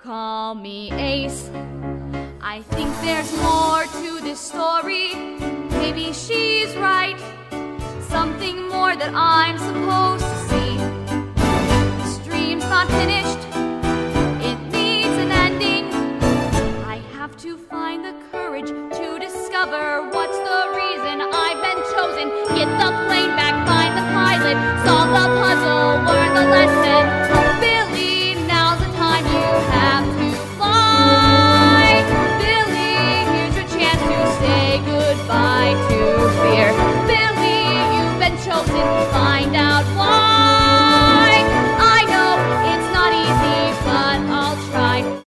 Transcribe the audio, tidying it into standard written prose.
Call me Ace. I think there's more to this story. Maybe she's right. Something more that I'm supposed to see. This dream's not finished. It needs an ending. I have to find the courage to discover what's the reason I've been chosen. Get the plane back, find the pilot, solve the puzzle, learn the lesson.